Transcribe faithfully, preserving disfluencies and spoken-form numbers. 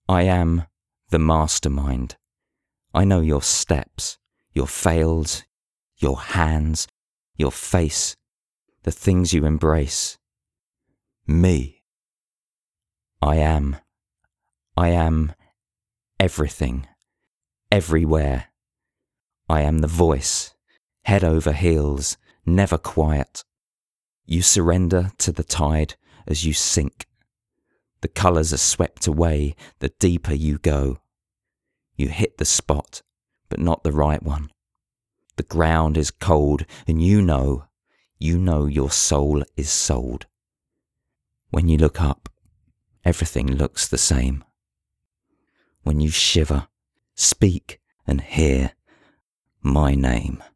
I am the mastermind. I know your steps, your fails, your hands, your face, the things you embrace. Me. I am. I am everything, everywhere. I am the voice, head over heels, never quiet. You surrender to the tide as you sink. The colours are swept away the deeper you go. You hit the spot, but not the right one. The ground is cold and you know, you know your soul is sold. When you look up, everything looks the same. When you shiver, speak and hear my name.